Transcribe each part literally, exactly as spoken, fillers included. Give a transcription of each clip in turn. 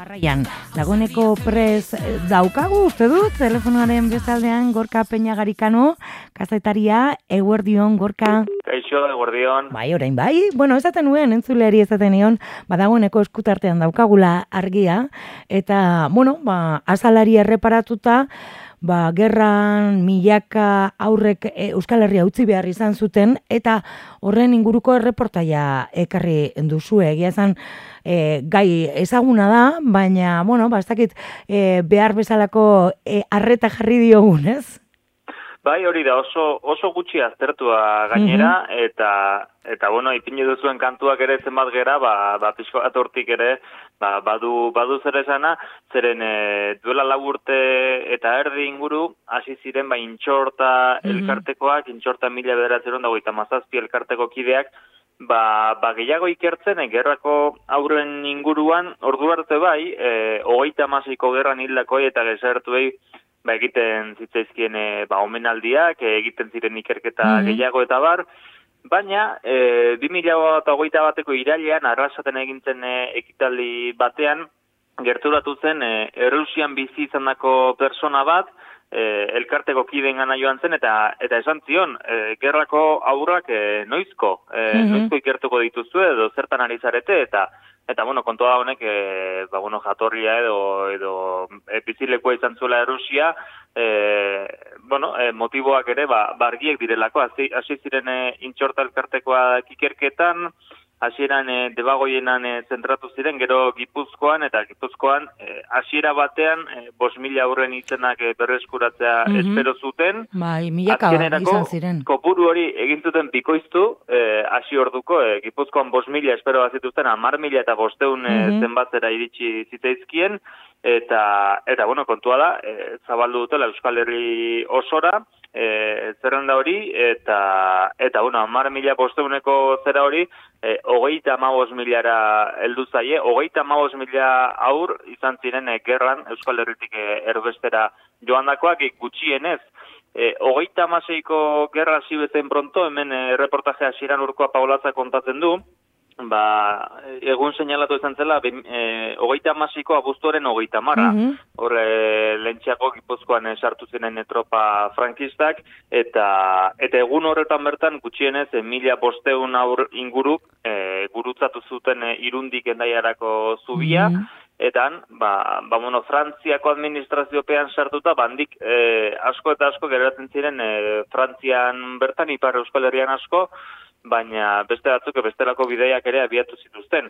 Jarraian, dagoeneko prez daukagu, uste dut, telefonoaren bezaldean Gorka Peñagarikano, kazetaria, eguerdion, Gorka. Kaixo, eguerdion. Bai, orain bai. Bueno, esaten nuen, entzuleari esaten nion, badagoeneko eskutartean daukagula argia, eta, bueno, ba, azalari erreparatuta, ba, gerran milaka aurrek Euskal Herria utzi behar izan zuten, eta horren inguruko erreportaia ekarri duzu, egia esan e, gai ezaguna da, baina, bueno, ba, ez dakit e, behar bezalako e, arreta jarri diogun, ez? Bai, hori da, oso, oso gutxi aztertua gainera, mm-hmm. eta, eta, bueno, ipini duzuen kantuak ere zenbat gera, ba, ba pixko bat hortik ere, ba, badu, badu zer esana, zeren e, duela lau urte eta erdi inguru, hasi ziren, ba, intxorta mm-hmm. elkartekoak, intxorta mila bederatzeron dago, eta mazazpi elkarteko kideak, ba, ba gehiago ikertzen, e, gerrako aurren inguruan, ordu arte bai, e, hogeita hamasiko gerran hildakoi eta gezertuei, ba, egiten zitzaizkien e, ba, omenaldiak, e, egiten ziren ikerketa mm-hmm. gehiago eta bar, baina e, bi mila hogeita bateko irailean, arrasaten egintzen e, ekitaldi batean, gerturatu zen, e, Errusian bizi izandako persona bat, e, elkarteko kideen gana joan zen, eta eta esan zion, e, gerrako aurrak e, noizko, e, mm-hmm. noizko ikertuko dituzue, edo zertan ari zarete, eta Eta, bueno, kontua honek, e, ba, bueno, jatorria edo, edo e, bizilekoa izan zuela Errusia, e, bueno, e, motiboak ere, ba, bargiek direlako, hasi, hasi ziren e, intxorta elkartekoak ikerketan, hasieran e, debagoienan e, zentratu ziren, gero Gipuzkoan, eta Gipuzkoan e, hasiera batean e, bost mila aurren izenak e, berreskuratzea mm-hmm. espero zuten. Bai, milaka izan ziren. Kopuru hori egin zuten bikoiztu, e, hasi orduko, e, Gipuzkoan bost mila espero bat zituzten, hamar mila eta bosteun mm-hmm. e, zenbatzera iritsi zitzaizkien, eta, eta bueno, kontua da, e, zabaldu dutela Euskal Herri osora, E, zerrenda hori, eta, eta bueno, hamar mila bosteuneko zera hori, e, hogeita hamabost milara heldu zaie, hogeita hamabost mila aur izan ziren e, gerran Euskal Herritik e, erbestera joandakoak, e, gutxienez. E, hogeita hamaseiko gerra hasi bezain pronto, hemen e, reportajea hasieran urkoa Paulatza kontatzen du, ba, egun seinalatu izan zela, e, hogeita hamasiko abuztuaren hogeita mara. Mm-hmm. Hor, e, lentxeako Gipuzkoan e, sartu ziren e, tropa frankistak, eta eta egun horretan bertan, gutxienez, e, mila bosteun aur inguru, e, gurutzatu zuten e, Irundik Hendaiarako zubia, mm-hmm. Etan, ba, ba, bueno, Frantziako administraziopean sartuta, bandik e, asko eta asko geratzen ziren e, Frantzian bertan, Ipar Euskal Herrian asko, baina beste batzuk bestelako bideiak ere abiatu zituzten.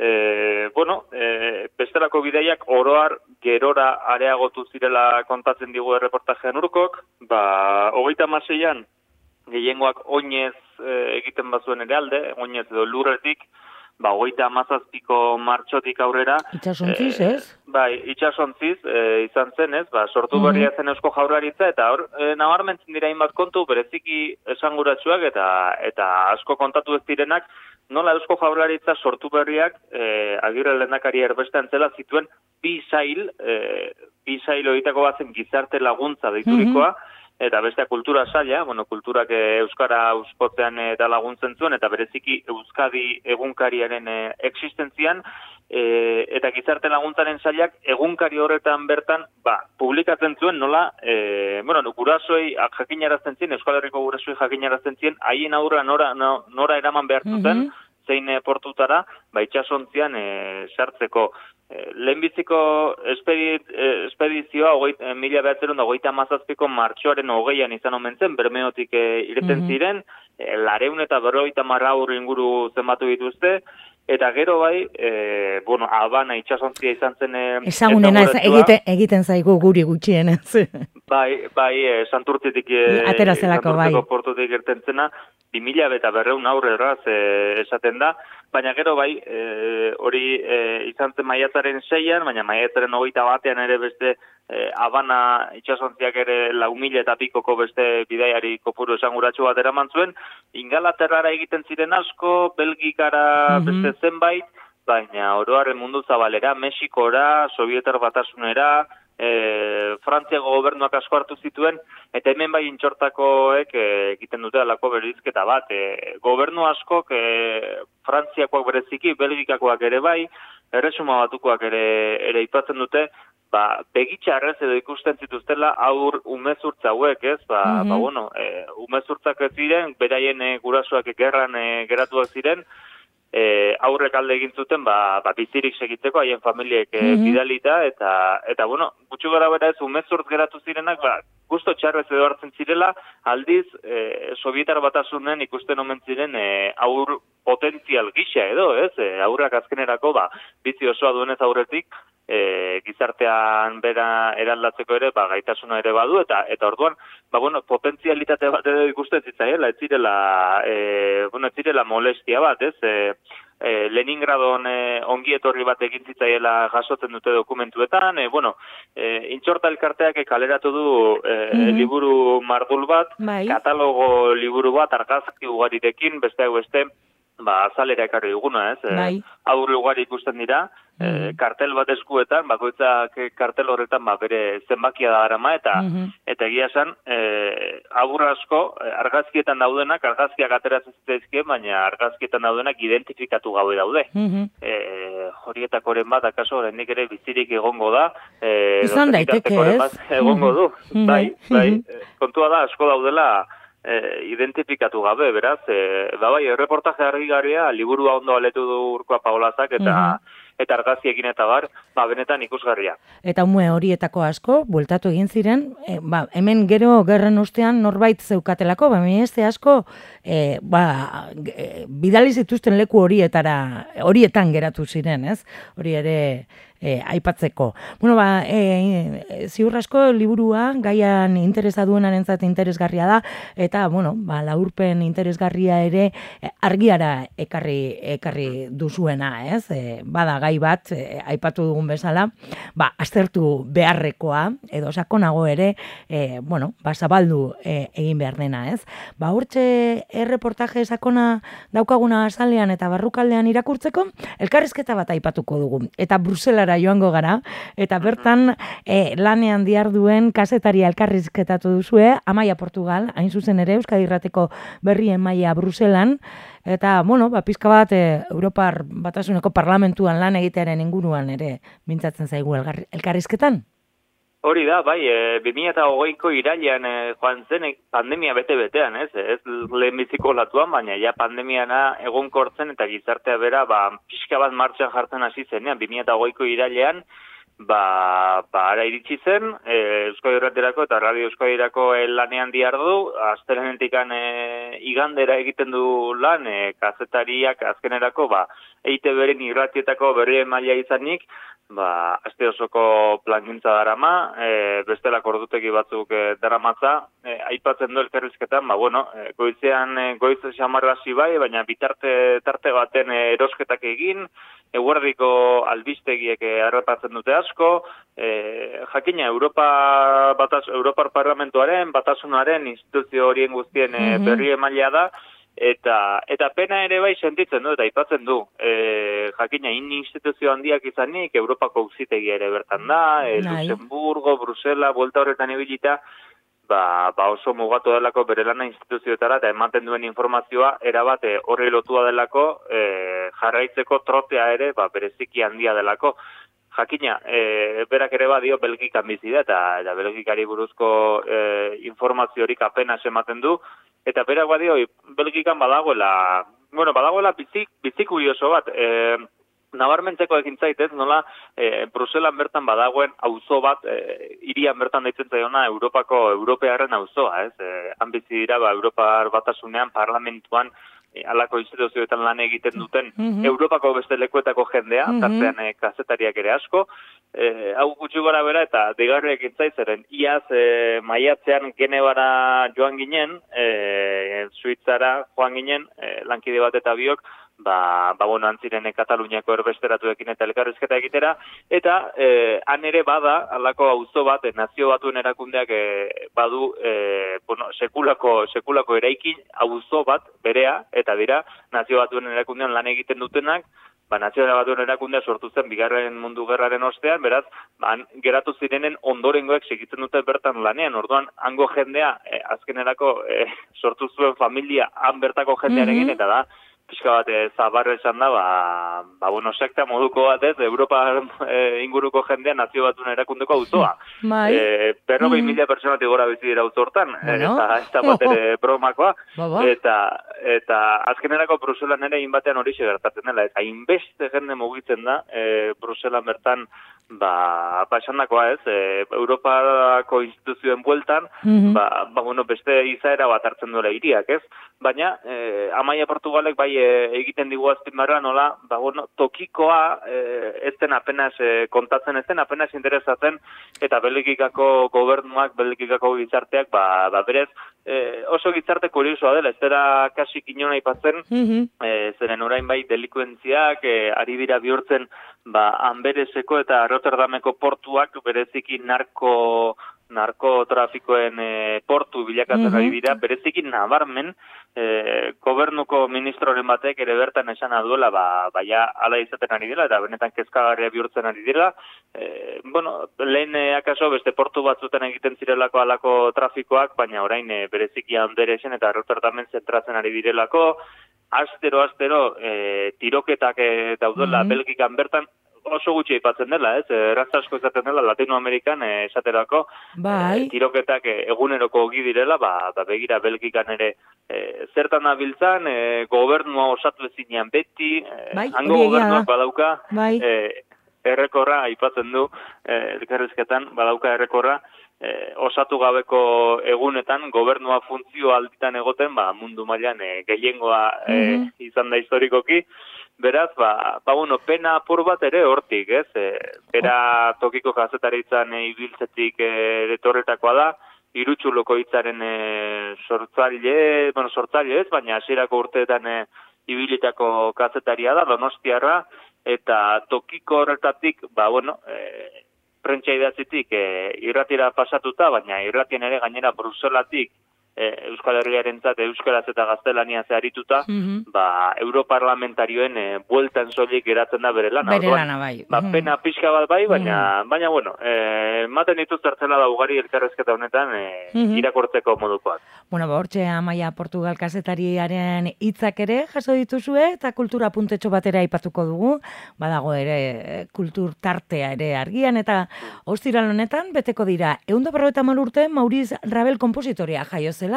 E, bueno, e, bestelako bideiak oroar gerora areagotu zirela kontatzen digu erreportajean urkok, ba, hogeita hamaseian gehiengoak oinez e, egiten bazuen ere alde, oinez edo lurretik, ba, hogeita hamazazpiko martxotik aurrera. Itxasontziz, e, ez? Bai, itxasontziz e, izan zen, ez? Ba, sortu berria zen Eusko Jaurlaritza, eta hor, e, nabarmentzen dira hainbat kontu, bereziki esanguratsuak eta eta asko kontatu ez direnak, nola Eusko Jaurlaritza sortu berriak, e, Agirre lehendakari erbestean zela zituen bi sail, e, bi sail horietako batzen gizarte laguntza deiturikoa, mm-hmm. Eta beste kultura saila, bueno, kulturak e, Euskara euskotzean eta laguntzen zuen, eta bereziki Euskadi egunkariaren e, existentzian, e, eta gizarte laguntzaren sailak egunkari horretan bertan, ba, publikatzen zuen nola, e, bueno, gurasoei jakinarazten zien, Euskal Herriko gurasoei jakinarazten zien, haien aurra nora, no, nora eraman behar zuten, mm-hmm. zein e, portutara, ba, itxasontzian e, sartzeko. E, lehenbiziko espedit, e, espedizioa hogei, e, mila behatzerun da hogeita mazazpiko martxoaren hogeian izan omen zen, Bermeotik e, ireten mm-hmm. ziren, e, lareun eta berrogeita marra aurri inguru zenbatu dituzte, eta gero bai, e, bueno, Habana itxasontzia izan zen... E, Ezagunena egite, egiten zaigu guri gutxienez. Bai, bai, e, Santurtzitik... E, Aterazelako, bai. Santurtziko portutik irten zena, bi mila eta berreun aurre erraz e, esaten da, baina gero bai, e, hori e, izan zen maiatzaren seian, baina maiatzaren hogeita batean ere beste e, Habana itxasontziak ere lau mila eta pikoko beste bidaiari kopuru esanguratsu bat eraman zuen, Ingalaterrara egiten ziren asko, Belgikara mm-hmm. beste zenbait, baina oroaren mundu zabalera, Mexikora, Sovietar Batasunera, e, Frantziako gobernuak asko hartu zituen, eta hemen bai intxortakoek e, egiten dute alako berizketa bat. E, gobernu askok, e, Frantziakoak bereziki, Belgikakoak ere bai, Erresuma Batukoak ere ere aipatzen dute, ba, begitxarrez edo ikusten zituztela aur umezurtz hauek, ez? Ba, mm-hmm. ba bueno, e, umezurtzak ez ziren, beraien e, gurasoak gerran e, geratuak ziren, e, aurrek alde egin zuten, ba, ba bizirik segitzeko haien familiek e, mm-hmm. bidalita, eta, eta bueno, gutxu gara bera ez umezurtz geratu zirenak, ba, gusto txarrez edo hartzen zirela, aldiz, e, Sovietar Batasunen ikusten omen ziren e, aur potentzial gisa edo, ez? E, aurrak azkenerako, ba, bizi osoa duenez aurretik, e, gizartean bera eraldatzeko ere, ba, gaitasuna ere badu, eta eta orduan, ba, bueno, potentzialitate bat edo ikusten zitzaiela, ez zirela, e, bueno, ez zirela molestia bat, ez? E, E, Leningradon e, ongi etorri bat egin zitzaiela jasotzen dute dokumentuetan, e, bueno, e, intxorta elkarteak kaleratu du e, mm-hmm. liburu mardul bat, bai. Katalogo liburu bat, argazki ugarirekin, beste hau beste, ba, azalera ekarri duguna, ez? Bai. E, aurri ugari ikusten dira, mm-hmm. e, kartel bat eskuetan, bakoitzak kartel horretan ba, bere zenbakia da garama, eta mm-hmm. eta egia esan, e, agur asko, argazkietan daudenak, argazkiak ateratzen zitzaizkien, baina argazkietan daudenak identifikatu gabe daude. Mm-hmm. E, horietakoren bat, akaso, oraindik ere bizirik egongo da. E, Izan daiteke, ez? Egongo du, mm-hmm. bai, bai. Mm-hmm. Kontua da, asko daudela, E, identifikatu gabe, beraz, e, da bai, erreportaje argigarria, liburua ondo aletu du Urkoa Paolazak, eta mm-hmm. eta argazkiekin eta bar, ba, benetan ikusgarria. Eta ume horietako asko, bueltatu egin ziren, e, ba, hemen gero gerren ostean norbait zeukatelako, ba, este asko, e, ba, e, bidali zituzten leku horietara, horietan geratu ziren, ez? Hori ere, E, aipatzeko. Bueno, ba, e, e, ziur asko liburua gaian interesa duenarentzat interesgarria da, eta, bueno, ba, laurpen interesgarria ere e, argiara ekarri, ekarri duzuena, ez? E, bada gai bat, e, aipatu dugun bezala, ba, aztertu beharrekoa, edo sakonago ere, e, bueno, ba, zabaldu e, egin behar dena, ez? Ba, hortxe erreportaje sakona daukaguna azalean eta barrukaldean irakurtzeko, elkarrizketa bat aipatuko dugu, eta Bruselara joango gara, eta bertan e, lanean diharduen kasetaria elkarrizketatu duzue, Amaia Portugal, hain zuzen ere, Euskadi Irrateko berrien maila Bruselan, eta, bueno, ba, pizka bat, e, Europar Batasuneko parlamentuan lan egitearen inguruan ere, mintzatzen zaigu elgar, elkarrizketan? Hori da, bai, e, bi mila hogeiko irailean e, joan zen pandemia bete-betean, ez? Ez lehenbiziko latuan, baina ja pandemiana egonkortzen eta gizartea bera, ba, pixka bat martxan jartzen hasi zenean, bi mila hogeiko irailean, ba, ba, ara iritsi zen, e, Euskadi Irraterako eta Radio Euskadirako e, lanean diardu, astelehenetikan e, igandera egiten du lan, e, kazetariak azkenerako, ba, E I Te Beren irratietako berrien maila izanik, ba, aste osoko plangintza darama, e, bestelako ordutegi batzuk e, daramatza, e, aipatzen du elkarrizketan, ba, bueno, e, goizean e, goiz xamarrasi bai, baina bitarte tarte baten e, erosketak egin, eguerdiko albistegiek errepatzen dute asko, e, jakina, Europa batas, Europar Parlamentuaren, Batasunaren, instituzio horien guztien e, mm-hmm. berri emailea da, Eta eta pena ere bai sentitzen du, eta aipatzen du. E, jakina, in instituzio handiak izanik, Europako auzitegia ere bertan da, e, Luxemburgo, Brusela, buelta horretan ibilita, ba, ba oso mugatu delako bere lana instituzioetara, eta ematen duen informazioa, erabat horre lotua delako, e, jarraitzeko trotea ere, ba, bereziki handia delako. Jakina, e, berak ere badio Belgikan bizi da, eta, eta Belgikari buruzko e, informaziorik apenas ematen du, eta berak badio Belgikan badagoela, bueno, badagoela bizik, bizik kurioso bat, e, nabarmentzeko egin zaitez, nola, e, Bruselan bertan badagoen auzo bat, e, irian bertan daitzen zaiona Europako, Europearren auzoa, ez? E, han bizi dira, ba, Europar Batasunean, parlamentuan, E, alako instituzioetan lan egiten duten mm-hmm. Europako beste lekuetako jendea, mm-hmm. tartean e, kazetariak ere asko, e, hau gutxi gora bera eta deigarriak intzaitzeren, iaz e, maiatzean Genebara joan ginen, e, Suitzara joan ginen, e, lankide bat eta biok, ba, ba bueno, antziren Kataluniako erbesteratuekin eta elkarrizketa egitera, eta e, han ere bada, alako auzo bat, e, nazio batuen erakundeak e, badu, e, bueno, sekulako, sekulako eraikin auzo bat, berea, eta dira, nazio batuen erakundean lan egiten dutenak, ba, nazio batuen erakundea sortu zen bigarren mundu gerraren ostean, beraz, ba, geratu zirenen ondorengoek segitzen dute bertan lanean, orduan, hango jendea, e, azkenerako e, sortu zuen familia, han bertako jendearekin, mm-hmm. eta da, pixka bat zabarra esan da, ba, ba bueno, sekta moduko bat ez, Europa e, inguruko jendean nazio batuna erakundeko auzoa. Bai. E, berrogei mila pertsonatik gora bizi dira auzo hortan, bueno. eta ez da bat ere bromakoa, Baba. eta, eta azkenerako Bruselan ere inbatean hori gertatzen dela, eta hainbeste jende mugitzen da, e, Bruselan bertan, ba, pasandakoa ez, e, Europako instituzioen bueltan, mm-hmm. ba, ba, bueno, beste izaera bat hartzen duela hiriak, ez? Baina, e, Amaia Portugalek bai e, egiten digu azpimarra nola, ba, bueno, tokikoa e, ez den apenas e, kontatzen ez den, apenas interesatzen, eta Belgikako gobernuak, Belgikako gizarteak, ba, ba berez, e, oso gizarte kuriosoa dela, ez dira kasik inona ipatzen, mm-hmm. e, zeren orain bai delikuentziak, e, ari dira bihurtzen, ba, Anbereseko eta Rotterdameko portuak bereziki narko narkotrafikoen e, portu bilakatzen mm-hmm. ari dira, bereziki nabarmen e, gobernuko ministroren batek ere bertan esan duela, ba, baia ala izaten ari dela, eta benetan kezkagarria bihurtzen ari dira. E, bueno, lehen e, akaso beste portu batzuten egiten zirelako alako trafikoak, baina orain e, bereziki Anderesen eta Rotterdamen zentratzen ari direlako, astero, astero, e, tiroketak e, daudela mm-hmm. Belgikan bertan, oso gutxi aipatzen dela, ez? Errazta asko izaten dela Latinoamerikan eh, esaterako bai. eh, tiroketak eh, eguneroko ogi direla, ba, ba begira Belgikan ere eh, zertan nabiltzan, eh, gobernua osatu ezinean beti, eh, bai, hango gobernuak badauka, bai. eh, errekorra aipatzen du, eh, elkarrizketan badauka errekorra, eh, osatu gabeko egunetan gobernua funtzio alditan egoten, ba, mundu mailan eh, gehiengoa eh, mm-hmm. izan da historikoki. Beraz, ba, ba, bueno, pena apur bat ere hortik, ez? E, bera tokiko kazetaritzan e, ibiltzetik etorretakoa da, Irutxuloko hitzaren e, sortzaile, bueno, sortzaile ez, baina hasierako urteetan e, ibilitako kazetaria da, Donostiarra, eta tokiko horretatik, ba, bueno, e, prentsa idatzitik e, irratira pasatuta, baina irratien ere gainera Bruselatik, Euskal Herriarentzat euskaraz eta gaztelania zeharituta, mm-hmm. ba, europarlamentarioen e, bueltan soilik geratzen da bere lana. Bere lana, bai. Ba, pena pixka bat bai, baina, mm-hmm. baina bueno, e, maten dituz zertzela da ugari elkarrezketa honetan e, mm-hmm. irakortzeko modukoak. Bueno, ba, hortxe Amaia Portugal kazetariaren hitzak ere jaso dituzue, eta kultura puntetxo batera aipatuko dugu, badago ere kultur tartea ere argian, eta ostiral honetan beteko dira, ehun eta berrogeita hamar urte Maurice Ravel konpositorea jaio zela.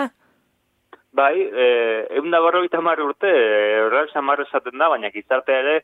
Bai, ehun eta berrogeita hamar urte, horrela samar esaten da, baina gizartea ere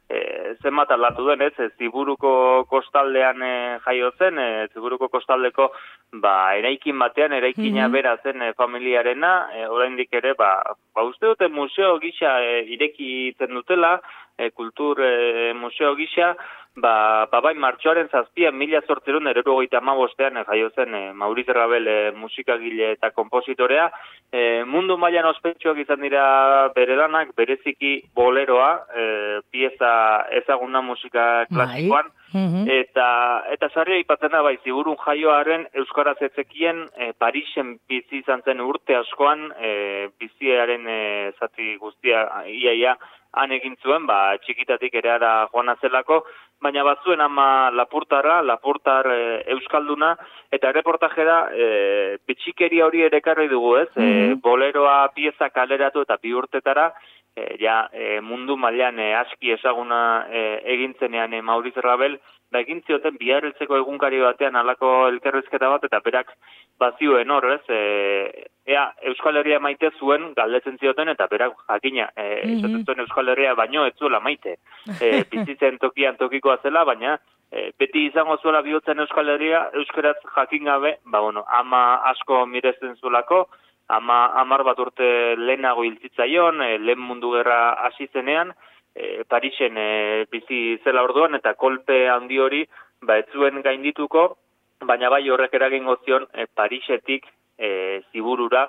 e, zenbat aldatu den, ez, Ziburuko kostaldean e, jaio zen, e, Ziburuko kostaldeko ba, eraikin batean, eraikina mm-hmm. bera zen e, familiarena, e, oraindik ere, ba, ba uste dute museo gisa e, irekitzen dutela, e, kultur e, museo gisa, ba, ba bai martxoaren zazpian, mila zortzirun erogeita hamabostean e, jaio zen e, Maurice Ravel e, musikagile eta kompositorea, e, mundu mailan ospetsuak izan dira bere lanak, bereziki boleroa, e, pieza ezaguna musika klasikoan, mm-hmm. eta eta sarri aipatzen da bai Ziburun jaioaren euskaraz etzekien e, Parisen bizi izan zen urte askoan, e, biziaren e, zati guztia iaia han egin zuen, ba, txikitatik ere ara joan zelako, baina batzuen ama lapurtarra, lapurtar e, euskalduna, eta reportajera e, bitxikeria hori ere ekarri dugu, ez? Mm-hmm. E, boleroa pieza kaleratu eta bi urtetara, e, ja, e, mundu mailan e, aski ezaguna e, egintzenean e, Maurice Ravel, ba, egin zioten biharreltzeko egunkari batean alako elkarrizketa bat, eta berak bazioen hor, ez? E, ea, Euskal Herria maite zuen galdetzen zioten, eta berak jakina, e, mm-hmm. zuen Euskal Herria baino ez zuela maite. E, bizitzen tokian tokikoa zela, baina e, beti izango zuela bihotzen Euskal Herria, euskaraz jakin gabe, ba, bueno, ama asko miresten zuelako, ama amar bat urte lehenago hiltzitzaion, e, lehen mundu gerra hasi zenean, e, Parisen e, bizi zela orduan, eta kolpe handi hori, ba, ez zuen gaindituko, baina bai horrek eragingo zion e, Parisetik e, Ziburura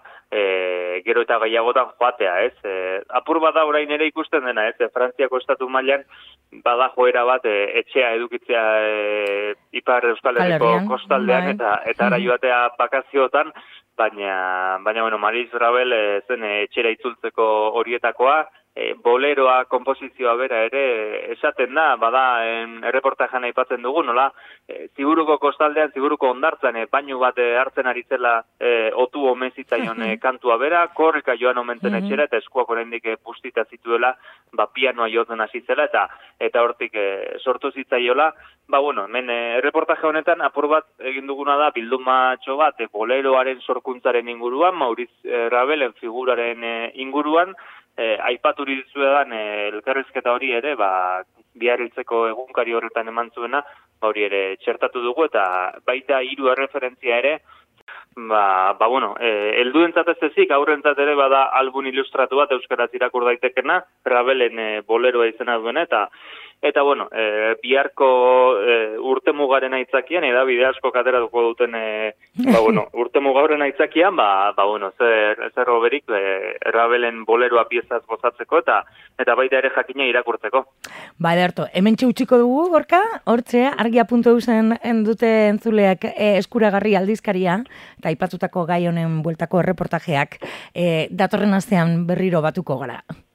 e, gero eta gehiagotan joatea, ez? E, apur bada orain ere ikusten dena, ez? E, Frantziako estatu mailan bada joera bat e, etxea edukitzea e, Ipar Euskal Herriko kostaldean bai. eta eta ara joatea bakaziotan, baina baina bueno, Maurice Ravel e, zen e, etxera itzultzeko horietakoa, e, boleroa, komposizioa bera ere esaten da, bada en, erreportajean aipatzen dugu, nola, e, Ziburuko kostaldean, Ziburuko hondartzan, e, bainu bat e, hartzen ari zela e, otu omezitzaion e, kantua bera, korrika joan omentzen etxera, eta eskuak oraindik e, pustita zituela, ba, pianoa jotzen hasi zela, eta eta hortik e, sortu zitzaiola, ba, bueno, hemen e, erreportaje honetan apur bat egin duguna da, bildumatxo bat, e, boleroaren sorkuntzaren inguruan, Mauriz e, Rabelen figuraren e, inguruan, E, aipaturi dizuedan e, elkarrizketa hori ere, ba, biarriltzeko egunkari horretan eman zuena, ba, hori ere txertatu dugu, eta baita hiru erreferentzia ere, ba, ba bueno, e, helduentzat ez ezik, aurrentzat ere bada album ilustratu bat euskaraz irakur daitekena, Rabelen e, boleroa izena duena, eta Eta, bueno, e, biharko e, urtemugaren aitzakian, edabide asko kateratuko duten, e, ba, bueno, urtemugaren aitzakian, ba, ba, bueno, zer, zer oberik, e, Rabelen boleroa piezaz gozatzeko, eta eta baita ere jakina irakurtzeko. Ba, ederto, hemen txutxiko dugu, Gorka, hortxe, argia puntu eusen dute entzuleak e, eskuragarri aldizkaria, eta aipatutako gai honen bueltako erreportajeak, e, datorren astean berriro batuko gara.